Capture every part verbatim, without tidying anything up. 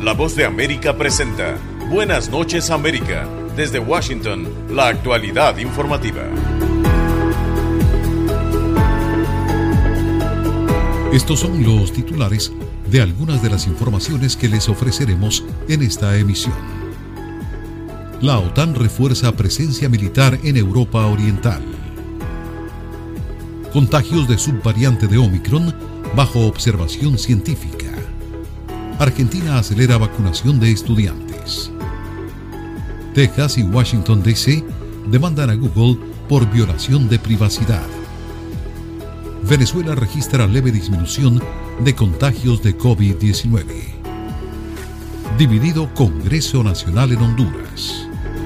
La Voz de América presenta Buenas noches América. Desde Washington, la actualidad informativa. Estos son los titulares de algunas de las informaciones que les ofreceremos en esta emisión. La OTAN refuerza presencia militar en Europa Oriental. Contagios de subvariante de Omicron bajo observación científica. Argentina acelera vacunación de estudiantes. Texas y Washington D C demandan a Google por violación de privacidad. Venezuela registra leve disminución de contagios de COVID diecinueve. Dividido Congreso Nacional en Honduras.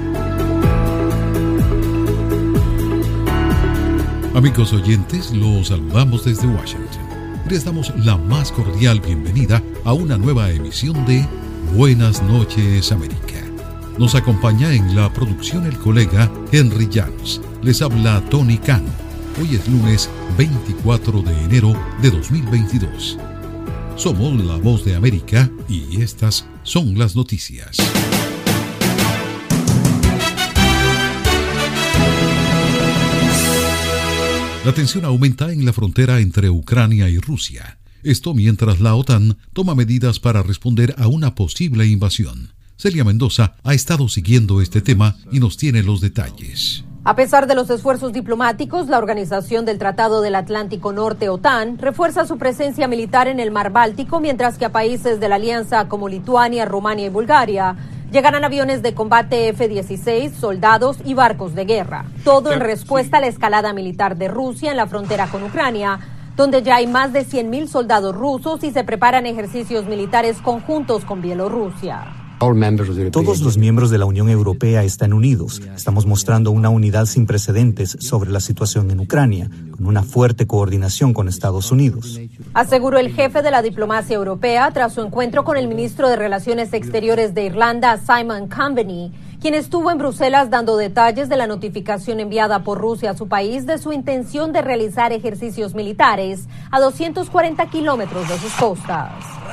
Amigos oyentes, los saludamos desde Washington. Les damos la más cordial bienvenida a una nueva emisión de Buenas noches América. Nos acompaña en la producción el colega Henry Llanos. Les habla Tony Cano. Hoy es lunes veinticuatro de enero de dos mil veintidós. Somos La Voz de América y estas son las noticias. La tensión aumenta en la frontera entre Ucrania y Rusia. Esto mientras la OTAN toma medidas para responder a una posible invasión. Celia Mendoza ha estado siguiendo este tema y nos tiene los detalles. A pesar de los esfuerzos diplomáticos, la Organización del Tratado del Atlántico Norte, OTAN, refuerza su presencia militar en el Mar Báltico, mientras que a países de la alianza como Lituania, Rumania y Bulgaria llegarán aviones de combate F dieciséis, soldados y barcos de guerra. Todo en respuesta a la escalada militar de Rusia en la frontera con Ucrania, donde ya hay más de cien mil soldados rusos y se preparan ejercicios militares conjuntos con Bielorrusia. Todos los miembros de la Unión Europea están unidos. Estamos mostrando una unidad sin precedentes sobre la situación en Ucrania, con una fuerte coordinación con Estados Unidos. Aseguró el jefe de la diplomacia europea tras su encuentro con el ministro de Relaciones Exteriores de Irlanda, Simon Coveney, quien estuvo en Bruselas dando detalles de la notificación enviada por Rusia a su país de su intención de realizar ejercicios militares a doscientos cuarenta kilómetros de sus costas.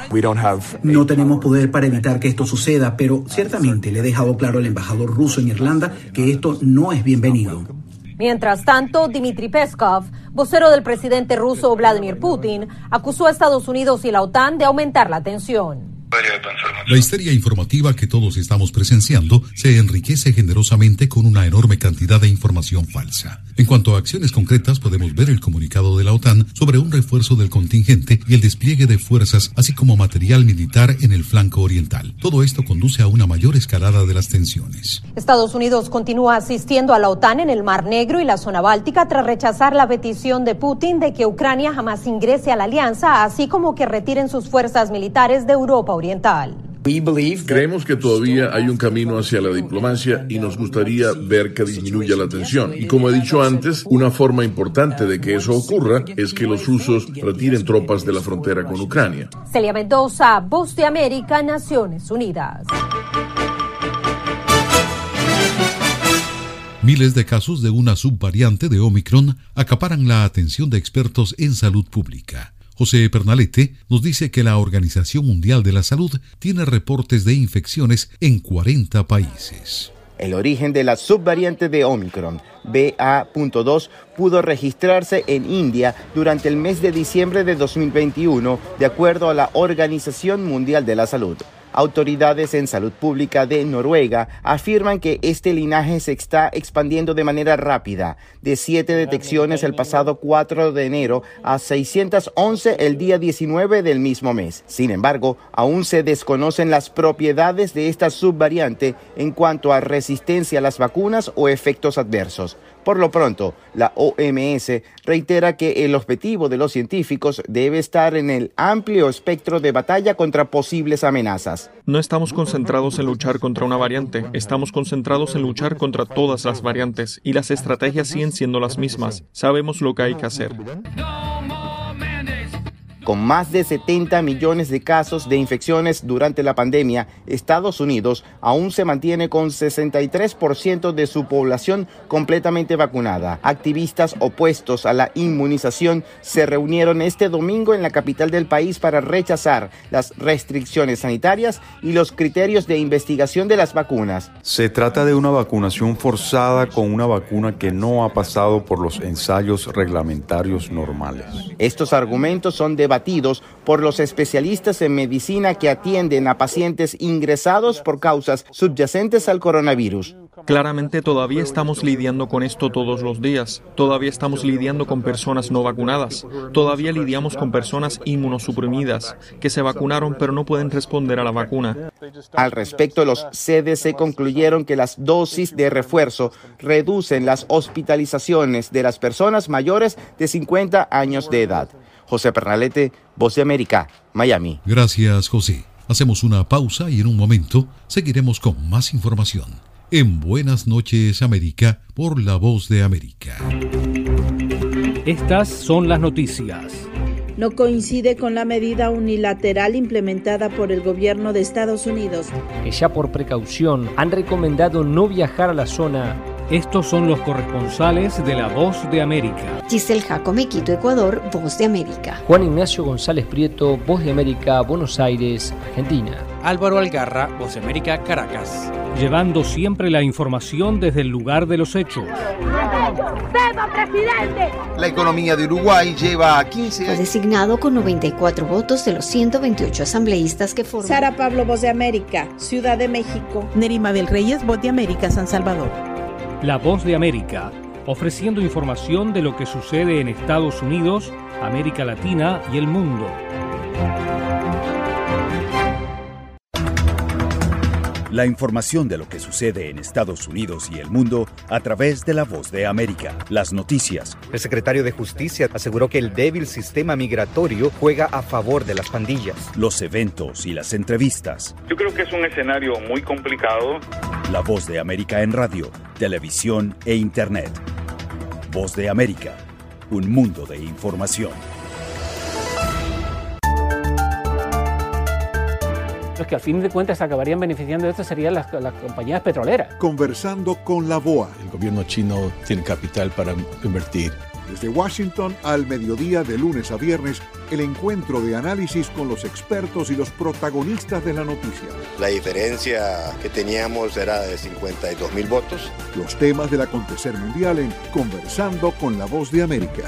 No tenemos poder para evitar que esto suceda, pero ciertamente le he dejado claro al embajador ruso en Irlanda que esto no es bienvenido. Mientras tanto, Dmitry Peskov, vocero del presidente ruso Vladimir Putin, acusó a Estados Unidos y la OTAN de aumentar la tensión. La histeria informativa que todos estamos presenciando se enriquece generosamente con una enorme cantidad de información falsa. En cuanto a acciones concretas, podemos ver el comunicado de la OTAN sobre un refuerzo del contingente y el despliegue de fuerzas, así como material militar en el flanco oriental. Todo esto conduce a una mayor escalada de las tensiones. Estados Unidos continúa asistiendo a la OTAN en el Mar Negro y la zona báltica tras rechazar la petición de Putin de que Ucrania jamás ingrese a la alianza, así como que retiren sus fuerzas militares de Europa Oriental. Creemos que todavía hay un camino hacia la diplomacia y nos gustaría ver que disminuya la tensión. Y como he dicho antes, una forma importante de que eso ocurra es que los rusos retiren tropas de la frontera con Ucrania. Celia Mendoza, Voz de América, Naciones Unidas. Miles de casos de una subvariante de Omicron acaparan la atención de expertos en salud pública. José Pernalete nos dice que la Organización Mundial de la Salud tiene reportes de infecciones en cuarenta países. El origen de la subvariante de Omicron, B A punto dos, pudo registrarse en India durante el mes de diciembre de dos mil veintiuno, de acuerdo a la Organización Mundial de la Salud. Autoridades en salud pública de Noruega afirman que este linaje se está expandiendo de manera rápida, de siete detecciones el pasado cuatro de enero a seiscientas once el día diecinueve del mismo mes. Sin embargo, aún se desconocen las propiedades de esta subvariante en cuanto a resistencia a las vacunas o efectos adversos. Por lo pronto, la O M S reitera que el objetivo de los científicos debe estar en el amplio espectro de batalla contra posibles amenazas. No estamos concentrados en luchar contra una variante, estamos concentrados en luchar contra todas las variantes y las estrategias siguen siendo las mismas. Sabemos lo que hay que hacer. Con más de setenta millones de casos de infecciones durante la pandemia, Estados Unidos aún se mantiene con sesenta y tres por ciento de su población completamente vacunada. Activistas opuestos a la inmunización se reunieron este domingo en la capital del país para rechazar las restricciones sanitarias y los criterios de investigación de las vacunas. Se trata de una vacunación forzada con una vacuna que no ha pasado por los ensayos reglamentarios normales. Estos argumentos son debatidos por los especialistas en medicina que atienden a pacientes ingresados por causas subyacentes al coronavirus. Claramente todavía estamos lidiando con esto todos los días. Todavía estamos lidiando con personas no vacunadas. Todavía lidiamos con personas inmunosuprimidas que se vacunaron pero no pueden responder a la vacuna. Al respecto, los C D C concluyeron que las dosis de refuerzo reducen las hospitalizaciones de las personas mayores de cincuenta años de edad. José Pernalete, Voz de América, Miami. Gracias, José. Hacemos una pausa y en un momento seguiremos con más información en Buenas noches, América, por La Voz de América. Estas son las noticias. No coincide con la medida unilateral implementada por el gobierno de Estados Unidos, que ya por precaución han recomendado no viajar a la zona. Estos son los corresponsales de La Voz de América. Giselle Jacome, Quito, Ecuador, Voz de América. Juan Ignacio González Prieto, Voz de América, Buenos Aires, Argentina. Álvaro Algarra, Voz de América, Caracas. Llevando siempre la información desde el lugar de los hechos. ¡Viva, presidente! La economía de Uruguay lleva a quince años. Fue designado con noventa y cuatro votos de los ciento veintiocho asambleístas que forman. Sara Pablo, Voz de América, Ciudad de México. Nerima del Reyes, Voz de América, San Salvador. La Voz de América, ofreciendo información de lo que sucede en Estados Unidos, América Latina y el mundo. La información de lo que sucede en Estados Unidos y el mundo a través de La Voz de América. Las noticias. El secretario de Justicia aseguró que el débil sistema migratorio juega a favor de las pandillas. Los eventos y las entrevistas. Yo creo que es un escenario muy complicado. La Voz de América en radio, televisión e internet. Voz de América, un mundo de información. Los que al fin de cuentas acabarían beneficiando de esto serían las, las compañías petroleras. Conversando con la B O A. El gobierno chino tiene capital para invertir. Desde Washington al mediodía de lunes a viernes, el encuentro de análisis con los expertos y los protagonistas de la noticia. La diferencia que teníamos era de cincuenta y dos mil votos. Los temas del acontecer mundial en Conversando con la Voz de América.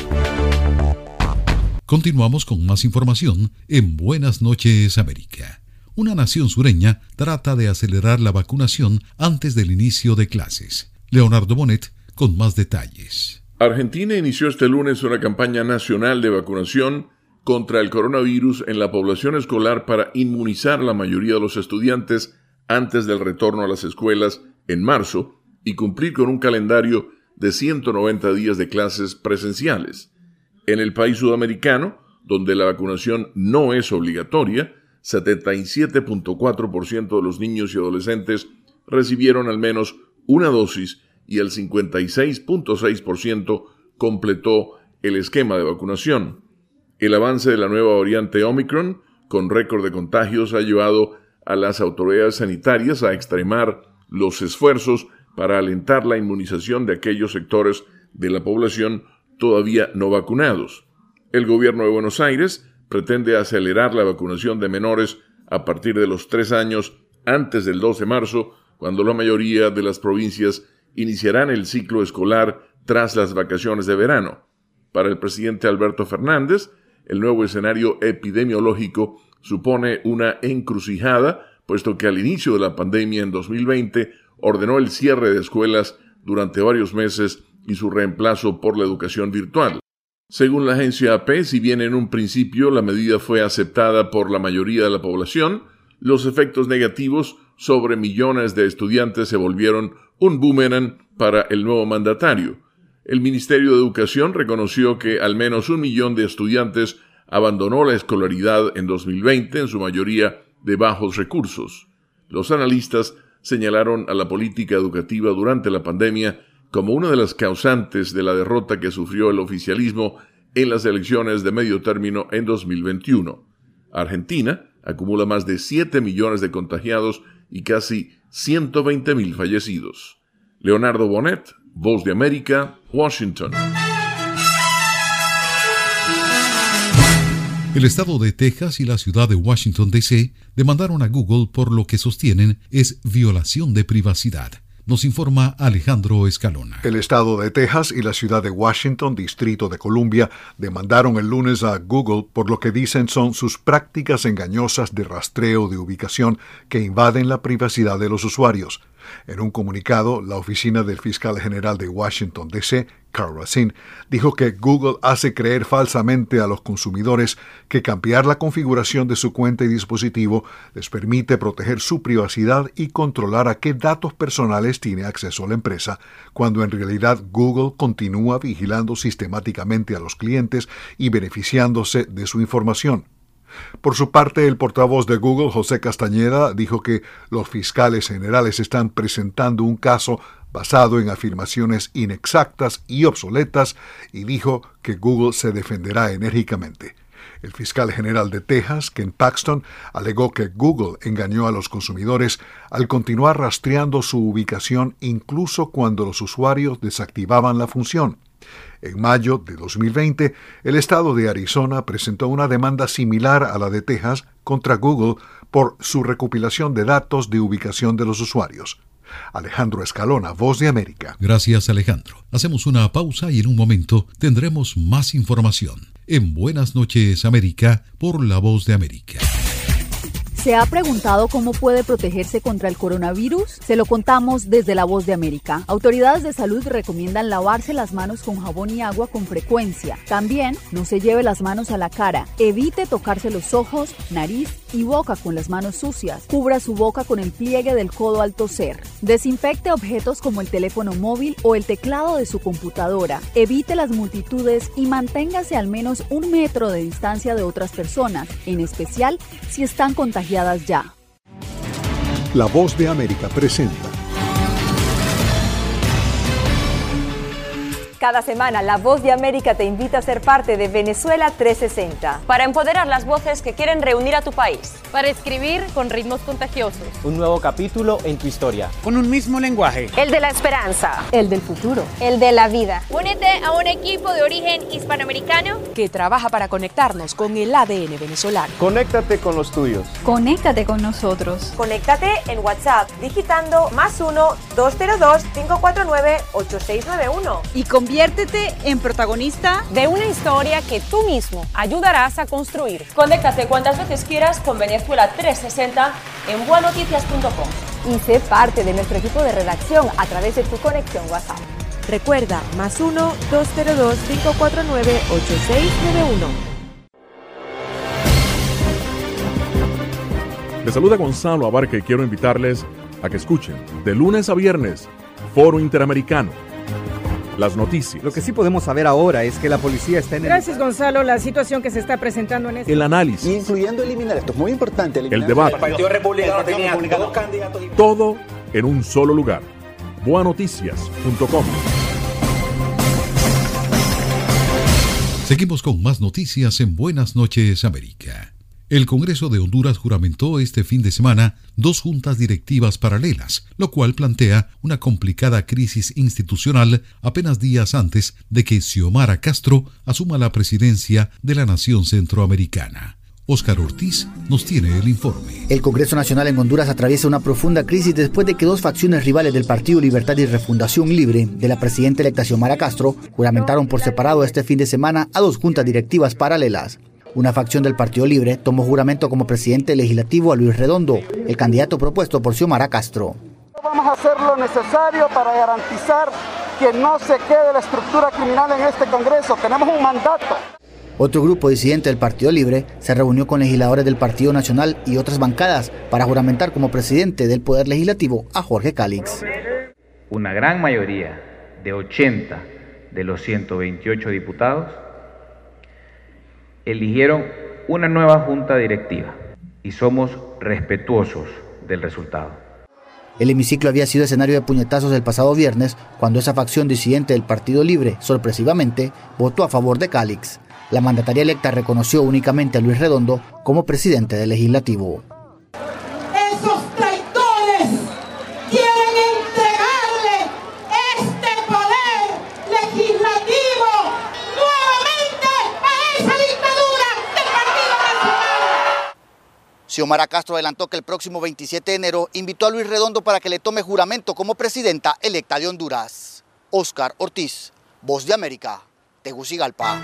Continuamos con más información en Buenas noches, América. Una nación sureña trata de acelerar la vacunación antes del inicio de clases. Leonardo Bonet con más detalles. Argentina inició este lunes una campaña nacional de vacunación contra el coronavirus en la población escolar para inmunizar a la mayoría de los estudiantes antes del retorno a las escuelas en marzo y cumplir con un calendario de ciento noventa días de clases presenciales. En el país sudamericano, donde la vacunación no es obligatoria, setenta y siete punto cuatro por ciento de los niños y adolescentes recibieron al menos una dosis y el cincuenta y seis punto seis por ciento completó el esquema de vacunación. El avance de la nueva variante Omicron, con récord de contagios, ha llevado a las autoridades sanitarias a extremar los esfuerzos para alentar la inmunización de aquellos sectores de la población todavía no vacunados. El gobierno de Buenos Aires pretende acelerar la vacunación de menores a partir de los tres años antes del dos de marzo, cuando la mayoría de las provincias iniciarán el ciclo escolar tras las vacaciones de verano. Para el presidente Alberto Fernández, el nuevo escenario epidemiológico supone una encrucijada, puesto que al inicio de la pandemia en dos mil veinte ordenó el cierre de escuelas durante varios meses y su reemplazo por la educación virtual. Según la agencia A P, si bien en un principio la medida fue aceptada por la mayoría de la población, los efectos negativos sobre millones de estudiantes se volvieron un boomerang para el nuevo mandatario. El Ministerio de Educación reconoció que al menos un millón de estudiantes abandonó la escolaridad en dos mil veinte, en su mayoría de bajos recursos. Los analistas señalaron a la política educativa durante la pandemia como una de las causantes de la derrota que sufrió el oficialismo en las elecciones de medio término en dos mil veintiuno. Argentina acumula más de siete millones de contagiados y casi ciento veinte mil fallecidos. Leonardo Bonet, Voz de América, Washington. El estado de Texas y la ciudad de Washington, D C demandaron a Google por lo que sostienen es violación de privacidad. Nos informa Alejandro Escalona. El estado de Texas y la ciudad de Washington, Distrito de Columbia, demandaron el lunes a Google por lo que dicen son sus prácticas engañosas de rastreo de ubicación que invaden la privacidad de los usuarios. En un comunicado, la oficina del fiscal general de Washington, D C, Carl Racine, dijo que Google hace creer falsamente a los consumidores que cambiar la configuración de su cuenta y dispositivo les permite proteger su privacidad y controlar a qué datos personales tiene acceso la empresa, cuando en realidad Google continúa vigilando sistemáticamente a los clientes y beneficiándose de su información. Por su parte, el portavoz de Google, José Castañeda, dijo que los fiscales generales están presentando un caso basado en afirmaciones inexactas y obsoletas y dijo que Google se defenderá enérgicamente. El fiscal general de Texas, Ken Paxton, alegó que Google engañó a los consumidores al continuar rastreando su ubicación incluso cuando los usuarios desactivaban la función. En mayo de dos mil veinte, el estado de Arizona presentó una demanda similar a la de Texas contra Google por su recopilación de datos de ubicación de los usuarios. Alejandro Escalona, Voz de América. Gracias, Alejandro. Hacemos una pausa y en un momento tendremos más información en Buenas noches, América, por La Voz de América. ¿Se ha preguntado cómo puede protegerse contra el coronavirus? Se lo contamos desde La Voz de América. Autoridades de salud recomiendan lavarse las manos con jabón y agua con frecuencia. También no se lleve las manos a la cara. Evite tocarse los ojos, nariz y boca con las manos sucias. Cubra su boca con el pliegue del codo al toser. Desinfecte objetos como el teléfono móvil o el teclado de su computadora. Evite las multitudes y manténgase al menos un metro de distancia de otras personas, en especial si están contagiadas ya. La Voz de América presenta. Cada semana, La Voz de América te invita a ser parte de Venezuela trescientos sesenta. Para empoderar las voces que quieren reunir a tu país. Para escribir con ritmos contagiosos. Un nuevo capítulo en tu historia. Con un mismo lenguaje. El de la esperanza. El del futuro. El de la vida. Únete a un equipo de origen hispanoamericano que trabaja para conectarnos con el A D N venezolano. Conéctate con los tuyos. Conéctate con nosotros. Conéctate en WhatsApp digitando más uno, dos cero dos, cinco cuatro nueve, ocho seis nueve uno. Y conviértete en protagonista de una historia que tú mismo ayudarás a construir. Conéctate cuantas veces quieras con Venezuela trescientos sesenta en buenoticias punto com. Y sé parte de nuestro equipo de redacción a través de tu conexión WhatsApp. Recuerda, más uno, dos cero dos, cinco cuatro nueve, ocho seis nueve uno. Les saluda Gonzalo Abarca y quiero invitarles a que escuchen de lunes a viernes Foro Interamericano. Las noticias. Lo que sí podemos saber ahora es que la policía está en el... Gracias, Gonzalo. La situación que se está presentando en este... El análisis. Incluyendo eliminar, esto es muy importante. El debate. El Partido Republicano tenía dos candidatos. Todo en un solo lugar. buenoticias punto com. Seguimos con más noticias en Buenas noches, América. El Congreso de Honduras juramentó este fin de semana dos juntas directivas paralelas, lo cual plantea una complicada crisis institucional apenas días antes de que Xiomara Castro asuma la presidencia de la nación centroamericana. Óscar Ortiz nos tiene el informe. El Congreso Nacional en Honduras atraviesa una profunda crisis después de que dos facciones rivales del Partido Libertad y Refundación Libre de la presidenta electa Xiomara Castro juramentaron por separado este fin de semana a dos juntas directivas paralelas. Una facción del Partido Libre tomó juramento como presidente legislativo a Luis Redondo, el candidato propuesto por Xiomara Castro. Vamos a hacer lo necesario para garantizar que no se quede la estructura criminal en este Congreso. Tenemos un mandato. Otro grupo disidente del Partido Libre se reunió con legisladores del Partido Nacional y otras bancadas para juramentar como presidente del Poder Legislativo a Jorge Cálix. Una gran mayoría de ochenta de los ciento veintiocho diputados eligieron una nueva junta directiva y somos respetuosos del resultado. El hemiciclo había sido escenario de puñetazos el pasado viernes, cuando esa facción disidente del Partido Libre, sorpresivamente, votó a favor de Calix. La mandataria electa reconoció únicamente a Luis Redondo como presidente del legislativo. Esos traidores quieren entregarle este poder legislativo nuevamente a esa dictadura del Partido Nacional. Xiomara Castro adelantó que el próximo veintisiete de enero invitó a Luis Redondo para que le tome juramento como presidenta electa de Honduras. Óscar Ortiz, Voz de América, Tegucigalpa.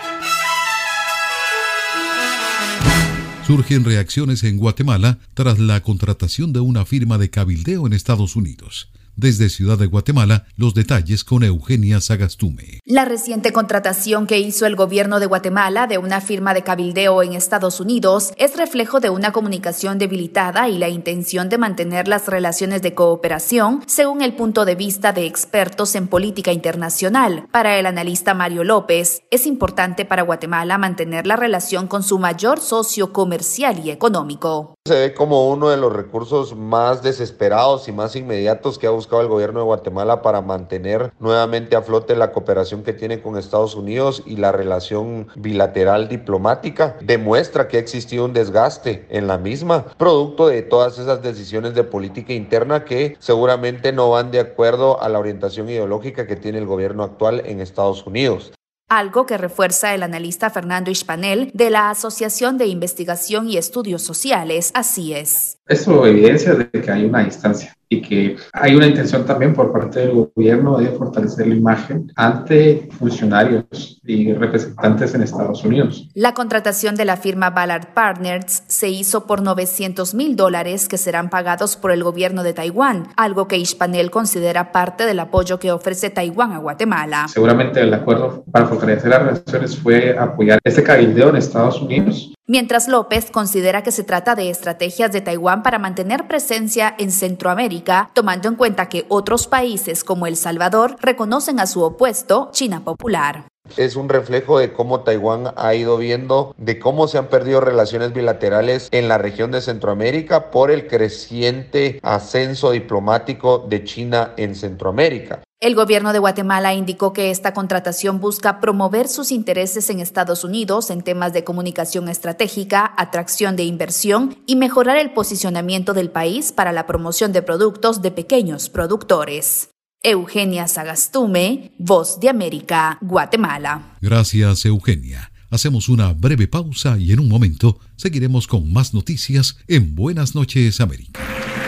Surgen reacciones en Guatemala tras la contratación de una firma de cabildeo en Estados Unidos. Desde Ciudad de Guatemala, los detalles con Eugenia Sagastume. La reciente contratación que hizo el gobierno de Guatemala de una firma de cabildeo en Estados Unidos es reflejo de una comunicación debilitada y la intención de mantener las relaciones de cooperación, según el punto de vista de expertos en política internacional. Para el analista Mario López, es importante para Guatemala mantener la relación con su mayor socio comercial y económico. Se ve como uno de los recursos más desesperados y más inmediatos que ha buscado el gobierno de Guatemala para mantener nuevamente a flote la cooperación que tiene con Estados Unidos y la relación bilateral diplomática. Demuestra que ha existido un desgaste en la misma, producto de todas esas decisiones de política interna que seguramente no van de acuerdo a la orientación ideológica que tiene el gobierno actual en Estados Unidos. Algo que refuerza el analista Fernando Ispanel de la Asociación de Investigación y Estudios Sociales, Así es. Esto evidencia de que hay una distancia y que hay una intención también por parte del gobierno de fortalecer la imagen ante funcionarios y representantes en Estados Unidos. La contratación de la firma Ballard Partners se hizo por novecientos mil dólares que serán pagados por el gobierno de Taiwán, algo que Ispanel considera parte del apoyo que ofrece Taiwán a Guatemala. Seguramente el acuerdo para fortalecer las relaciones fue apoyar este cabildeo en Estados Unidos. Mientras López considera que se trata de estrategias de Taiwán para mantener presencia en Centroamérica, tomando en cuenta que otros países como El Salvador reconocen a su opuesto, China Popular. Es un reflejo de cómo Taiwán ha ido viendo de cómo se han perdido relaciones bilaterales en la región de Centroamérica por el creciente ascenso diplomático de China en Centroamérica. El gobierno de Guatemala indicó que esta contratación busca promover sus intereses en Estados Unidos en temas de comunicación estratégica, atracción de inversión y mejorar el posicionamiento del país para la promoción de productos de pequeños productores. Eugenia Sagastume, Voz de América, Guatemala. Gracias, Eugenia. Hacemos una breve pausa y en un momento seguiremos con más noticias en Buenas noches, América.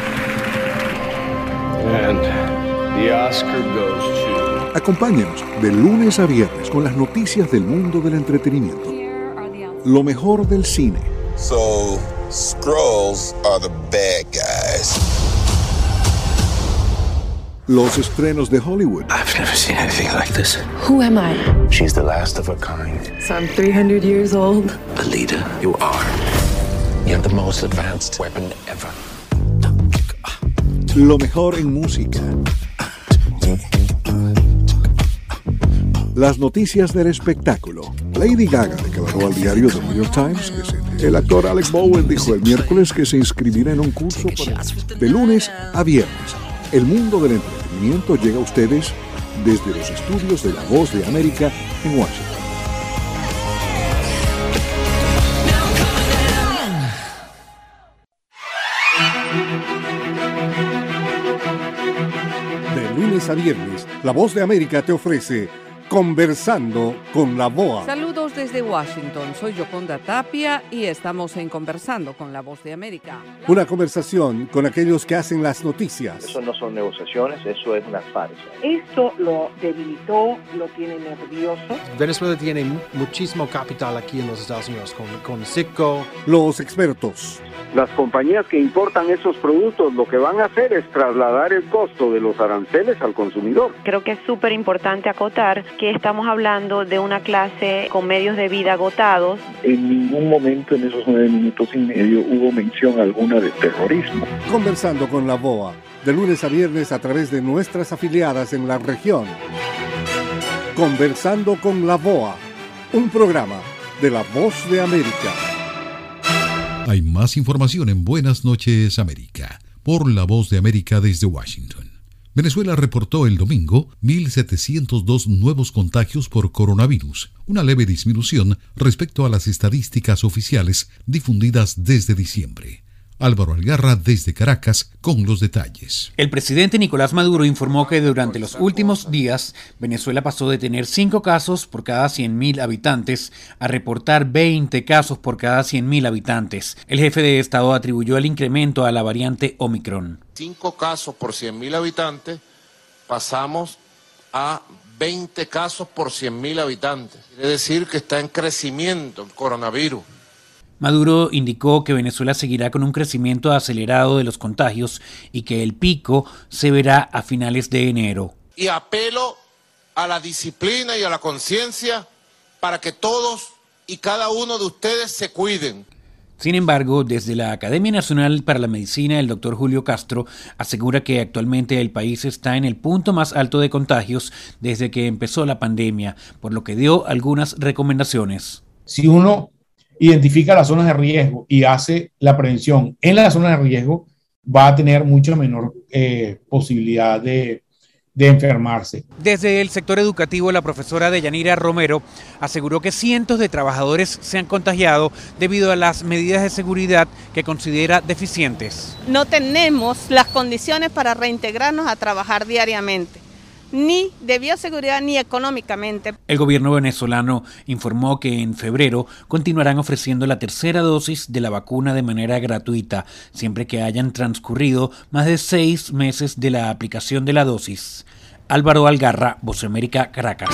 And the Oscar goes to... Acompáñenos de lunes a viernes con las noticias del mundo del entretenimiento. Lo mejor del cine. So, Skrulls are the bad guys. Los estrenos de Hollywood. I've never seen anything like this. Who am I? She's the last of her kind. So I'm three hundred years old. Alita, you are. You have the most advanced weapon ever. Lo mejor en música. Las noticias del espectáculo. Lady Gaga declaró al diario The New York Times que se... El actor Alec Bowen dijo el miércoles que se inscribirá en un curso para... de lunes a viernes. El mundo del entretenimiento llega a ustedes desde los estudios de La Voz de América en Washington. De lunes a viernes, La Voz de América te ofrece Conversando con la B O A. Saludos desde Washington, soy Yoconda Tapia y estamos en Conversando con la Voz de América. Una conversación con aquellos que hacen las noticias. Eso no son negociaciones, eso es una farsa. Esto lo debilitó, lo tiene nervioso. Venezuela tiene muchísimo capital aquí en los Estados Unidos, con, con Citgo. Los expertos. Las compañías que importan esos productos lo que van a hacer es trasladar el costo de los aranceles al consumidor. Creo que es súper importante acotar que estamos hablando de una clase con medios de vida agotados. En ningún momento en esos nueve minutos y medio hubo mención alguna de terrorismo. Conversando con la B O A, de lunes a viernes a través de nuestras afiliadas en la región. Conversando con la B O A, un programa de La Voz de América. Hay más información en Buenas noches, América. por La Voz de América desde Washington. Venezuela reportó el domingo mil setecientos dos nuevos contagios por coronavirus, una leve disminución respecto a las estadísticas oficiales difundidas desde diciembre. Álvaro Algarra desde Caracas con los detalles. El presidente Nicolás Maduro informó que durante los últimos días Venezuela pasó de tener cinco casos por cada cien mil habitantes a reportar veinte casos por cada cien mil habitantes. El jefe de Estado atribuyó el incremento a la variante Omicron. cinco casos por cien mil habitantes, pasamos a veinte casos por cien mil habitantes. Quiere decir que está en crecimiento el coronavirus. Maduro indicó que Venezuela seguirá con un crecimiento acelerado de los contagios y que el pico se verá a finales de enero. Y apelo a la disciplina y a la conciencia para que todos y cada uno de ustedes se cuiden. Sin embargo, desde la Academia Nacional para la Medicina, el doctor Julio Castro asegura que actualmente el país está en el punto más alto de contagios desde que empezó la pandemia, por lo que dio algunas recomendaciones. Si uno identifica las zonas de riesgo y hace la prevención en las zonas de riesgo, va a tener mucha menor eh, posibilidad de, de enfermarse. Desde el sector educativo, la profesora Deyanira Romero aseguró que cientos de trabajadores se han contagiado debido a las medidas de seguridad que considera deficientes. No tenemos las condiciones para reintegrarnos a trabajar diariamente, ni de bioseguridad ni económicamente. El gobierno venezolano informó que en febrero continuarán ofreciendo la tercera dosis de la vacuna de manera gratuita, siempre que hayan transcurrido más de seis meses de la aplicación de la dosis. Álvaro Algarra, Voz de América, Caracas.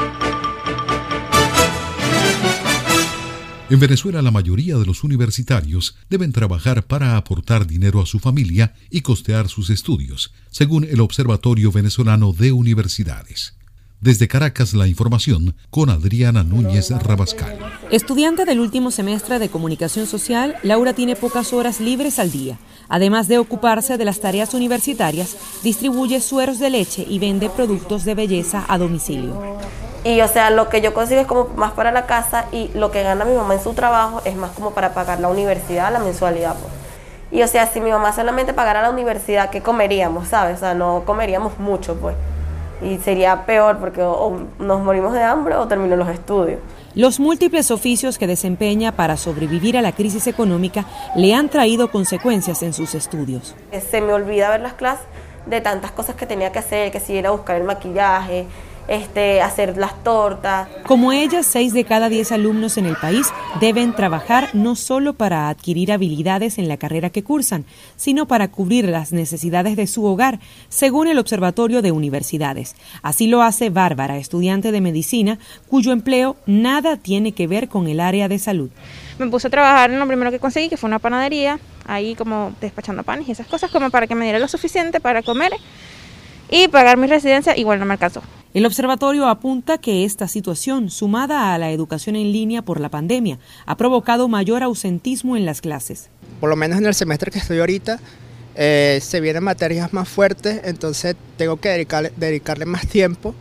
En Venezuela, la mayoría de los universitarios deben trabajar para aportar dinero a su familia y costear sus estudios, según el Observatorio Venezolano de Universidades. Desde Caracas, la información con Adriana Núñez Rabascal. Estudiante del último semestre de Comunicación Social, Laura tiene pocas horas libres al día. Además de ocuparse de las tareas universitarias, distribuye sueros de leche y vende productos de belleza a domicilio. Y o sea, lo que yo consigo es como más para la casa y lo que gana mi mamá en su trabajo es más como para pagar la universidad, la mensualidad, pues. Y o sea, si mi mamá solamente pagara la universidad, ¿qué comeríamos, sabes? O sea, no comeríamos mucho, pues. Y sería peor porque o, o nos morimos de hambre o termino los estudios. Los múltiples oficios que desempeña para sobrevivir a la crisis económica le han traído consecuencias en sus estudios. Se me olvida ver las clases de tantas cosas que tenía que hacer, que si ir a buscar el maquillaje, Este, hacer las tortas. Como ella, seis de cada diez alumnos en el país deben trabajar no solo para adquirir habilidades en la carrera que cursan, sino para cubrir las necesidades de su hogar, según el Observatorio de Universidades. Así lo hace Bárbara, estudiante de medicina, cuyo empleo nada tiene que ver con el área de salud. Me puse a trabajar en lo primero que conseguí, que fue una panadería, ahí como despachando panes y esas cosas, como para que me diera lo suficiente para comer y pagar mi residencia. Igual no me alcanzó. El observatorio apunta que esta situación, sumada a la educación en línea por la pandemia, ha provocado mayor ausentismo en las clases. Por lo menos en el semestre que estoy ahorita, eh, se vienen materias más fuertes, entonces tengo que dedicarle, dedicarle más tiempo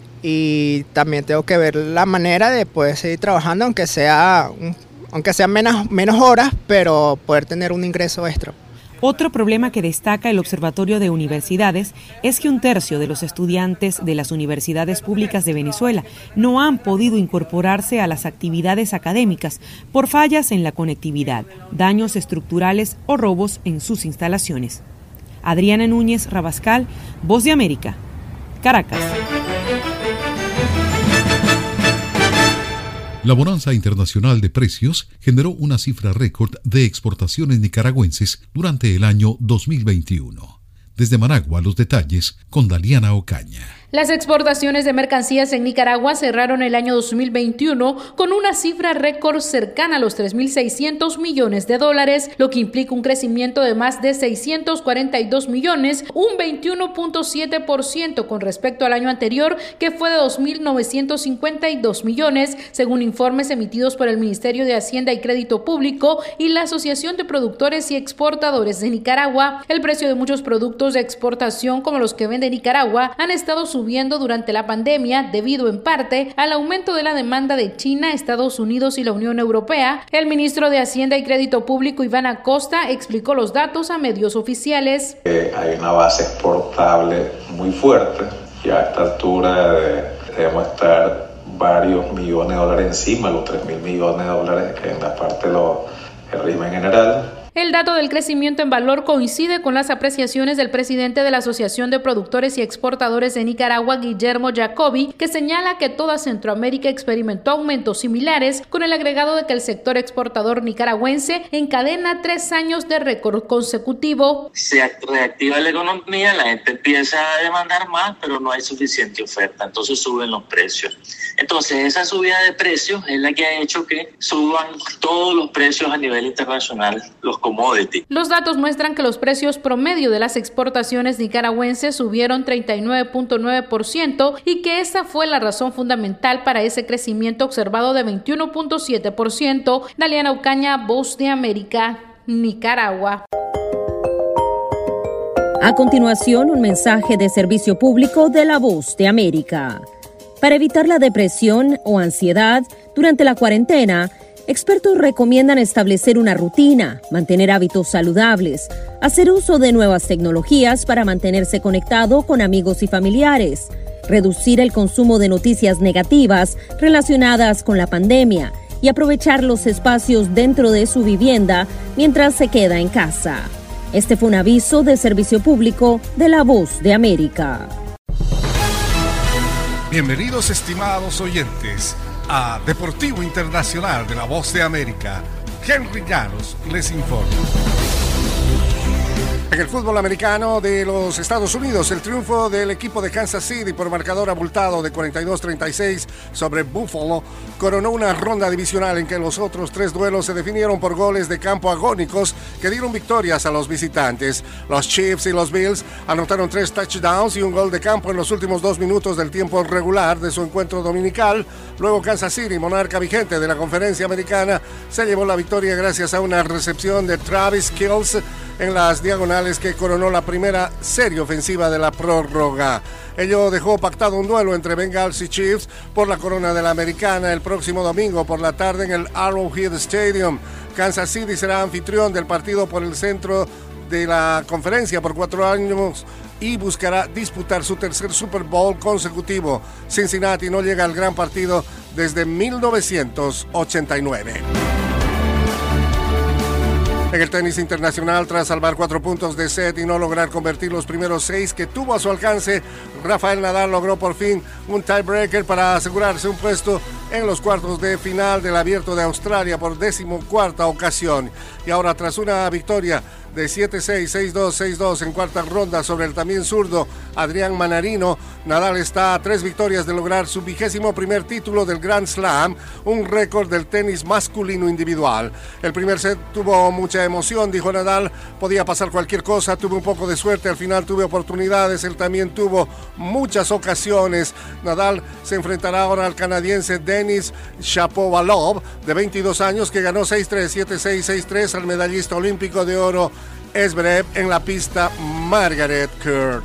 y también tengo que ver la manera de poder seguir trabajando, aunque sea, aunque sea menos, menos horas, pero poder tener un ingreso extra. Otro problema que destaca el Observatorio de Universidades es que un tercio de los estudiantes de las universidades públicas de Venezuela no han podido incorporarse a las actividades académicas por fallas en la conectividad, daños estructurales o robos en sus instalaciones. Adriana Núñez Rabascal, Voz de América, Caracas. La bonanza internacional de precios generó una cifra récord de exportaciones nicaragüenses durante el año dos mil veintiuno. Desde Managua, los detalles con Daliana Ocaña. Las exportaciones de mercancías en Nicaragua cerraron el año dos mil veintiuno con una cifra récord cercana a los tres mil seiscientos millones de dólares, lo que implica un crecimiento de más de seiscientos cuarenta y dos millones, un veintiuno punto siete por ciento con respecto al año anterior, que fue de dos mil novecientos cincuenta y dos millones, según informes emitidos por el Ministerio de Hacienda y Crédito Público y la Asociación de Productores y Exportadores de Nicaragua. El precio de muchos productos productos de exportación como los que vende Nicaragua han estado subiendo durante la pandemia debido en parte al aumento de la demanda de China, Estados Unidos y la Unión Europea. El ministro de Hacienda y Crédito Público, Iván Acosta, explicó los datos a medios oficiales. Eh, hay una base exportable muy fuerte y a esta altura de, debemos estar varios millones de dólares encima, los tres mil millones de dólares que en la parte de los, el régimen general. El dato del crecimiento en valor coincide con las apreciaciones del presidente de la Asociación de Productores y Exportadores de Nicaragua, Guillermo Jacobi, que señala que toda Centroamérica experimentó aumentos similares, con el agregado de que el sector exportador nicaragüense encadena tres años de récord consecutivo. Se reactiva la economía, la gente empieza a demandar más, pero no hay suficiente oferta, entonces suben los precios. Entonces esa subida de precios es la que ha hecho que suban todos los precios a nivel internacional, los commodities. Los datos muestran que los precios promedio de las exportaciones nicaragüenses subieron treinta y nueve punto nueve por ciento y que esa fue la razón fundamental para ese crecimiento observado de veintiuno punto siete por ciento. Daliana Ocaña, Voz de América, Nicaragua. A continuación, un mensaje de servicio público de la Voz de América. Para evitar la depresión o ansiedad durante la cuarentena, expertos recomiendan establecer una rutina, mantener hábitos saludables, hacer uso de nuevas tecnologías para mantenerse conectado con amigos y familiares, reducir el consumo de noticias negativas relacionadas con la pandemia y aprovechar los espacios dentro de su vivienda mientras se queda en casa. Este fue un aviso de servicio público de la Voz de América. Bienvenidos, estimados oyentes, a Deportivo Internacional de la Voz de América. Henry Llanos les informa. En el fútbol americano de los Estados Unidos, el triunfo del equipo de Kansas City por marcador abultado de cuarenta y dos a treinta y seis sobre Buffalo coronó una ronda divisional en que los otros tres duelos se definieron por goles de campo agónicos que dieron victorias a los visitantes. Los Chiefs y los Bills anotaron tres touchdowns y un gol de campo en los últimos dos minutos del tiempo regular de su encuentro dominical. Luego Kansas City, monarca vigente de la conferencia americana, se llevó la victoria gracias a una recepción de Travis Kelce en las diagonales que coronó la primera serie ofensiva de la prórroga. Ello dejó pactado un duelo entre Bengals y Chiefs por la corona de la americana el próximo domingo por la tarde en el Arrowhead Stadium. Kansas City será anfitrión del partido por el centro de la conferencia por cuatro años y buscará disputar su tercer Super Bowl consecutivo. Cincinnati no llega al gran partido desde mil novecientos ochenta y nueve. En el tenis internacional, tras salvar cuatro puntos de set y no lograr convertir los primeros seis que tuvo a su alcance, Rafael Nadal logró por fin un tiebreaker para asegurarse un puesto en los cuartos de final del Abierto de Australia por decimocuarta ocasión. Y ahora, tras una victoria de siete seis, seis dos, seis dos en cuarta ronda sobre el también zurdo Adrián Manarino, Nadal está a tres victorias de lograr su vigésimo primer título del Grand Slam, un récord del tenis masculino individual. El primer set tuvo mucha emoción, dijo Nadal, podía pasar cualquier cosa, tuve un poco de suerte, al final tuve oportunidades, él también tuvo muchas ocasiones. Nadal se enfrentará ahora al canadiense Denis Shapovalov, de veintidós años, que ganó seis tres, siete seis, seis tres al medallista olímpico de oro Zverev en la pista Margaret Court.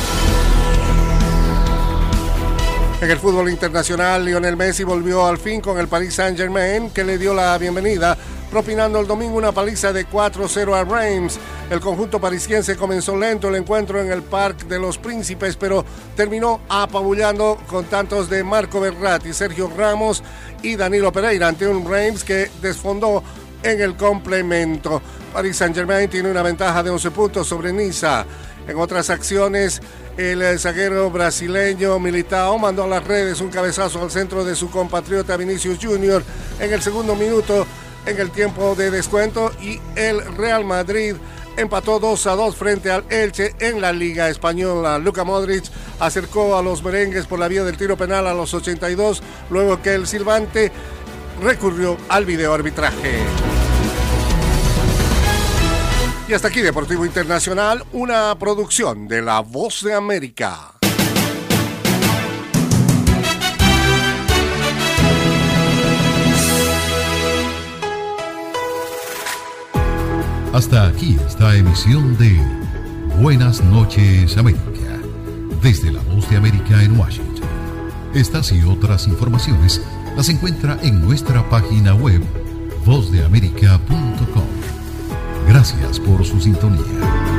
En el fútbol internacional, Lionel Messi volvió al fin con el Paris Saint-Germain, que le dio la bienvenida, propinando el domingo una paliza de cuatro cero a Reims. El conjunto parisiense comenzó lento el encuentro en el Parque de los Príncipes, pero terminó apabullando con tantos de Marco Verratti, Sergio Ramos y Danilo Pereira ante un Reims que desfondó en el complemento. Paris Saint-Germain tiene una ventaja de once puntos sobre Niza. En otras acciones, el zaguero brasileño Militao mandó a las redes un cabezazo al centro de su compatriota Vinicius Junior en el segundo minuto en el tiempo de descuento, y el Real Madrid empató dos a dos frente al Elche en la Liga Española. Luka Modric acercó a los merengues por la vía del tiro penal a los ochenta y dos, luego que el silbante recurrió al videoarbitraje. Y hasta aquí Deportivo Internacional, una producción de La Voz de América. Hasta aquí esta emisión de Buenas noches, América. Desde la Voz de América en Washington. Estas y otras informaciones las encuentra en nuestra página web voz de américa punto com. Gracias por su sintonía.